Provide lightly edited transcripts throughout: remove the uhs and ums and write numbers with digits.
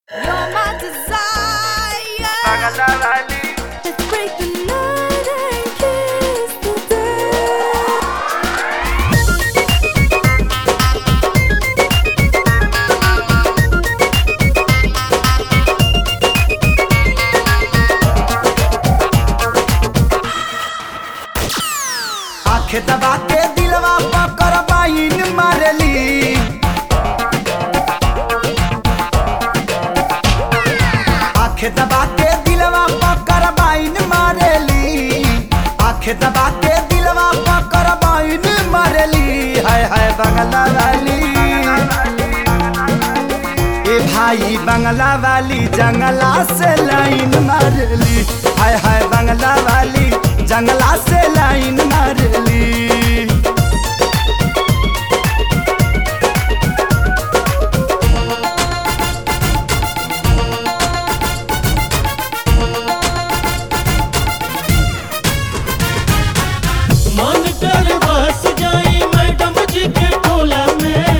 You're my desire. Let's break the night and kiss the day. आँख दबा के दिलवा पकर बाइन मारली आँख दबा के दिलवा पकर बाइन मारली आँख दबा के दिलवा पकर बाइन मारली हाय हाय बंगला वाली ए भाई बंगला वाली जंगला से लाइन मारली हाय हाय बंगला वाली जंगला से लाइन मारली मन कर बस जाई मैडम जी के टोला में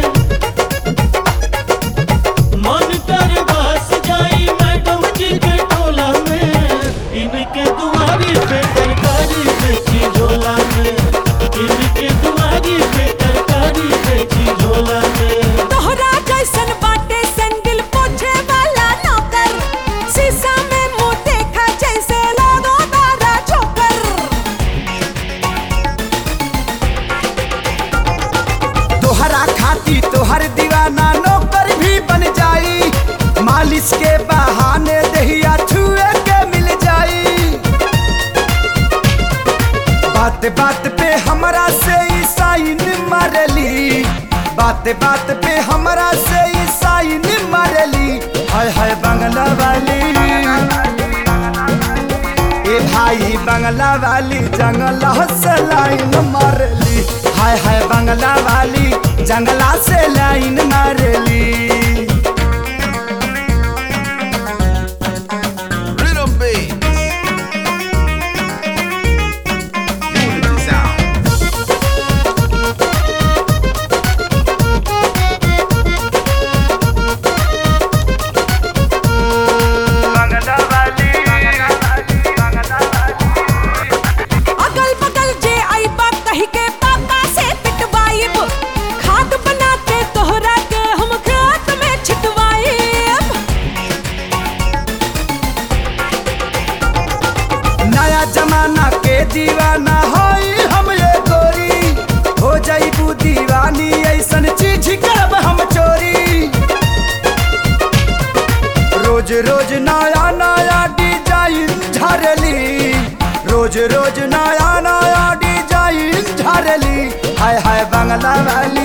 मन कर बस जाई मैडम जी के टोला में इनके दुआरी पे तरकारी बेची झोला में इनके दुआरी पे तरकारी बेची झोला में तोहरा जैसन बाटे सैंडल पोछे वाला नौकर शीशा में मुंह देखा जैसे लागो तारा ठोकर तोहरा खाती तोहर दीवाना नौकर भी बन जाई मालिश के बहाने दहिया छुए के मिल जाई बात बात पे हमरा से ई साइन मारली बात बात पे हमरा से ई साइन मारली हाय हाय बंगला वाली ए भाई बंगला वाली जंगला से लाइन मारली हाय हाय बंगला वाली जंगला से लाइन मारली Rhythm beat. Unity sound. अगल बगल जे आईबा कही के पापा से पिटवाइब खाद बना के तोहरा के हम खेत में छिटवाइब नया जमाना के दीवाना होई हम ये गोरी हो जाइबू दीवानी ऐसन चीज करब हम चोरी रोज रोज नया नया डिजाइन झरली रोज रोज नया नया डिजाइन झरली हाय हाय बंगला वाली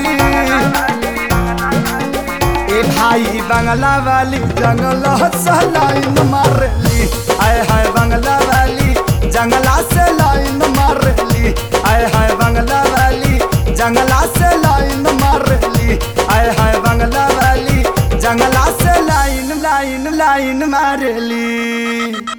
ए भाई बंगला वाली जंगला से लाइन मारली हाय हाय बंगला वाली जंगला से लाइन मारली हाय हाय बंगला वाली जंगला से लाइन मारली हाय हाय बंगला वाली जंगला से लाइन लाइन लाइन मारली